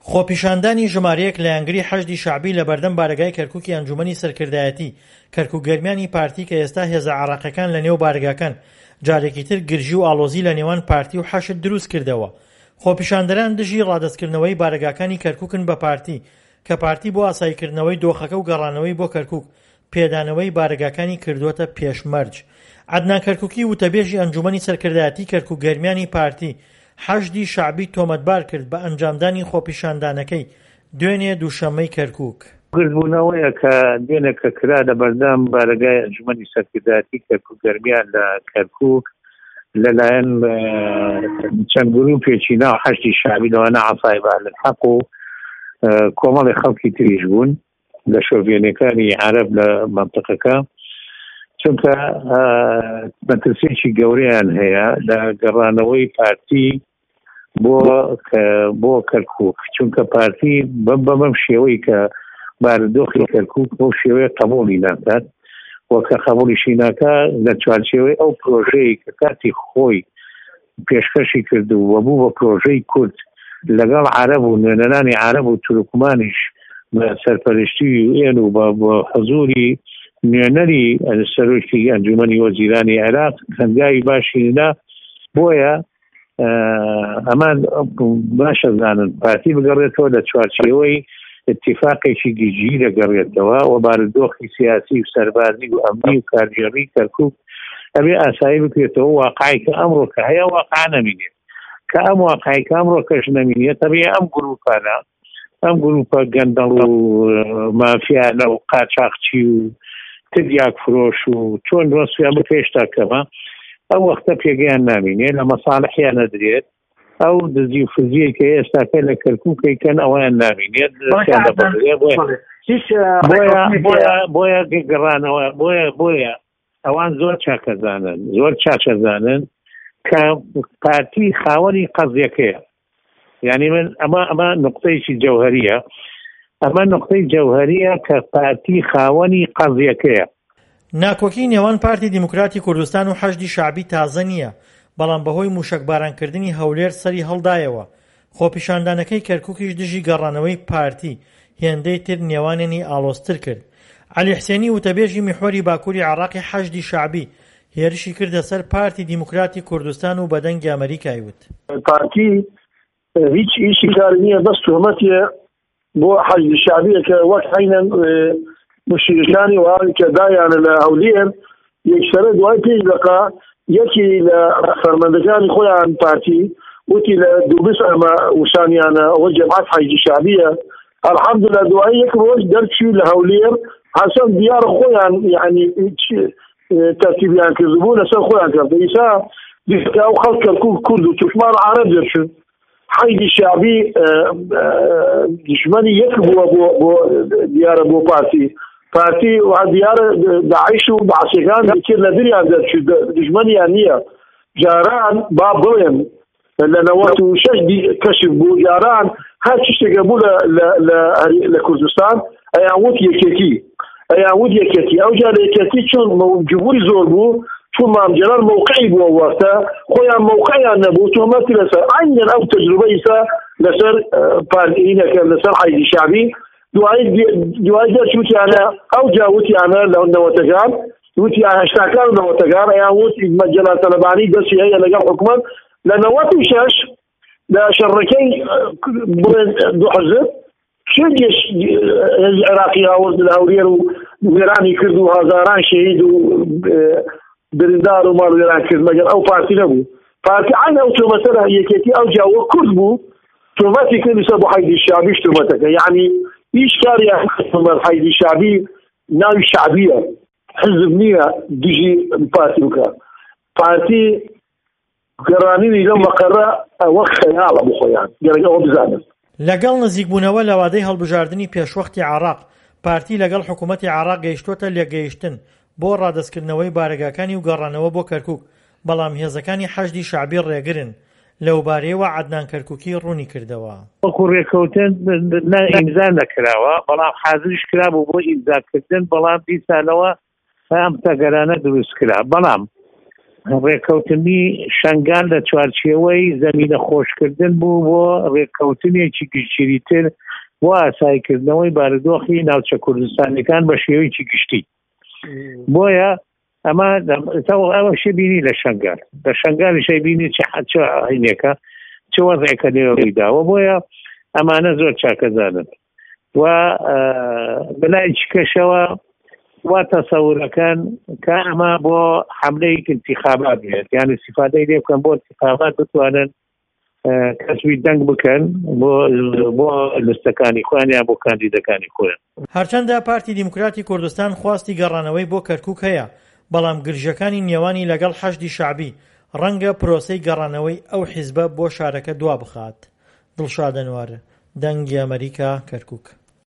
خۆپیشاندانی ژمارەیەک لە یانگری حەشدی شەعبی لە بەردەم بارگای کەرکووکی ئەنجومەنی سەرکردایەتی کەرکووگەرمیانی پارتی کە ئێستا هێزە عەراقیەکان لە نێو بارگاکان جارێکی تر گرژی و ئاڵۆزی لە نێوان پارتی و حەشد دروست کردەوە. خۆپیشاندەران دژی ڕادەستکردنەوەی بارگاکانی کەرکووکن بە پارتی کە پارتی بۆ ئاساییکردنەوەی دۆخەکە و گەڕانەوەی بۆ کەرکووک پێدانەوەی بارگاکانی کردووەتە پێشمەرج. عەدنان کەرکووکی وتەبێژی ئەنجومەنی سەرکردایەتی کەرکووگەرمیانی پارتی حەشدی شەعبی تۆمەتبار کرد بە ئەنجامدانی خۆپیشاندانەکەی دوێنێ دووشەممەی کەرکووک. گرتبوونەوەیە کە دێنێکە کرا لە بەردەم بارگای ئەنجومەنی سەرکردایەتی کەرکووگەرمیان لە کەرکووک لەلایەن چەند گرووپێکی ناو حەشدی شەعبی لەوانە عەسای بەهلەلحەق و کۆمەڵی خەڵکی تریش بوون لە شۆڤێنەکانی عەرەب لە مەنتیقەکە، چونکە مەترسێکی گەورەیان هەیە لە گەڕانەوەی پارتی بۆ کەرکووک، چونکە پارتی بەم شێوەی کە بارودۆخی کەرکووک بۆ شێوەیە قبوڵی ناکات، وەکە قبوڵیشی ناکا لە چوارچێوەی ئەو پرۆژەی کە کاتی خۆی پێشکەشی کردو و بوو بە پرۆژەی کورد لەگەڵ عەرەب و نوێنەرانی عەرەب و تورکمانیش بە سەرپەرشتی ئێن و بە حزوری نوێنەری سەرۆکی ئەنجومەنی وەزیرانی عێراق هەنگاوی باشی نا، بۆیە ئەمان باشە زانن پارتی بگەڕێتەوە لە چوارچێوەی اتفاقێکی گیجی دەگەڕێتەوە و بارودۆخی سیاسی و سەربازی و ئەمنی و کارژێڕی کەرکووک ئەبێ ئاسایی بکرێتەوە واقعی کە ئەمڕۆ کە هەیە واقع نەمینێت، کە ئەم واقعی کە ئەمڕۆ کەش نەمینێت ئەبێ ئەم گروپانە ئەم گروپە گەندەڵ و مافیانە و قاچاقچی و تریاک فرۆش و چۆن ڕۆسیان بپێشتا کەمە ئەو وەختە پێگەیان نامینێت لە مەساڵحیان نەدرێت، ئەو دزی و فزیە کە ئێستاکە لە کەرکووکەکەن ئەویان نامینێت بۆیە گەڕانەوە بۆیە ئەوان زۆر چاکەزانن کە پارتی خاوەنی قەزیەکەیە. یعنی من ئەمە نقطەیەکی جەوهەریە، ئەمە نقطەی جەوهەریە کە پارتی خاوەنی قەزیەکەیە. ناکۆکی نێوان پارتی دیموکراتی کوردستان و حەشدی شەعبی تازە نییە، بەڵام بەهۆی موشکبارانکردنی هەولێر سەری هەڵدایەوە. خۆپیشاندانەکەی کەرکووکیش دژی گەڕانەوەی پارتی هێندەی تر نێوانێنی ئاڵۆزتر کرد. عەلی حسێنی وتەبێژی میحوەری باکووری عێراقی حەشدی شەعبی هێرشی کردە سەر پارتی دیموکراتی کوردستان و بەدەنگی ئەمریکای وت پارتی هیچ ئیشی کار نییە، بەس تۆمەتیە بۆ حەشدی شەعبیە کە وەک عەینەن مشیرەکانی وڵاتی کە دایانە لە هەولێر یەکسەرە دوای پێنج دەقا یەکی لە فەرماندەکانی خۆیان پارتی وتی لە دووبس ئەمە وشانیانە ئەوە جەماعەت حەشدی شەعبیە. الحەمدولله دوای یەک ڕۆژ دەرچوو لە هەولێر حەسەن دیارە خۆیان یعنی تەرتیبیان کردبوو لەسەر خۆیان کردە ئیسا ئەو خەڵک کەرکووک کورد و توشمان عەرەب دەرچوون. حەشدی شەعبی دژمەنی یەک بووە بۆ دیارە بۆ پارتی و دیارە داعش و بەعسیەکان کرد لە دریان دەرچوو دژمەنیان نییە. جاران با بڵێن لە 96 کەشف بوو، جاران هەر چ شتێکە بوو لە کوردستان ئەیان وت یەکێتی ئەو جا لە یەکێتی چون جمهوری زۆر بوو چون مامجلال موقعی بووە وەختە خۆیان موقعیان نەبوو تۆمەتی لەسەر عینەن ئەو تەجروبە ئیسا لەسەر پارتیینەکە لەسەر حەشدی شەعبی دوای دەرچوتیانە ئەو جا وتیانە لە نەوەتەکان وتیان هەشتاکان و نەوەتەکان ئەیان وت جەلال تەلەبانی دەستی هەیە لەگەڵ حکومەت لە 96 لە شەڕەکەی بڵێن دوو حزب شێگەش عێراقی هاوڵ لە هەولێر و وێرانی کرد و هەزاران شەهید و بریندار و ماڵوێران کرد، مەگەر ئەو پارتی نەبوو. پارتی عین ئەو تۆمەتەرە یەکێتی ئەو جاوە کورد بوو تۆمەتی کردی سەر بۆ حەشدی شەعبیش تۆمەتەکە، یعنی هیچ کاری حەشدی شەعبی ناوی شەعبیە حزب نییە دژی پارتی بکە. پارتی گەڕانینی لەم مەقەرە ئەوە خەیاڵە بۆ خۆیان گەرەکە ئەوە بزانن. لەگەڵ نزیکبوونەوە لە وادەی هەڵبژاردننی پێشوەختی عێراق پارتی لەگەڵ حکوومەتی عێراق گەیشتوتە لێگەیشتن بۆ ڕادەستکردنەوەی بارگاکانی و گەڕانەوە بۆ کەرکووک، بەڵام هێزەکانی حەشدی شەعبی ڕێگرن لەو بارەیەوە عەدنان کەرکووکی ڕوونی کردەوە. وەکو ڕێکەوتن ئیمزا نەکراوە، بەڵام حازریش کرابوو بۆ ئیمزاکردن، بەڵام دیسانەوە ئەم تەگەرانە دروست کرا. بەڵام ڕێککەوتنی شنگال لە چوارچێوەی زەمینە خۆشکردن بوو بۆ ڕێککەوتنێکی گشتگیریتر بۆ ئاساییکردنەوەی بارودۆخی ناوچە کوردستانەکان بە شێوەیەکی گشتی. بۆیە ئەوەشی بینی لە شنگال، لە شنگالیشەی بینی چ عینێکە چ وەزعێکە لێوەیداوە. بۆیە ئەمانە زۆر چاکەزانن و بەلای چکەشەوە وا تەسەورەکان کە ئەمە بۆ حملەیەک انتخابات بێت، یان استیفادەی لێ بکەن بۆ انتخابات بتوانن کەسبی دەنگ بکەن بۆ لستەکانی خۆیان یا بۆ کاندیدەکانی خۆیان. هەرچەندە پارتی دیموکراتی کوردستان خواستی گەڕانەوەی بۆ کەرکووک هەیە، بەڵام گرژەکانی نێوانی لەگەڵ حەشدی شەعبی ڕەنگە پرۆسەی گەڕانەوەی ئەو حیزبە بۆ شارەکە دوا بخات. دڵشاد ئەنوار، دەنگی ئەمریکا، کەرکووک.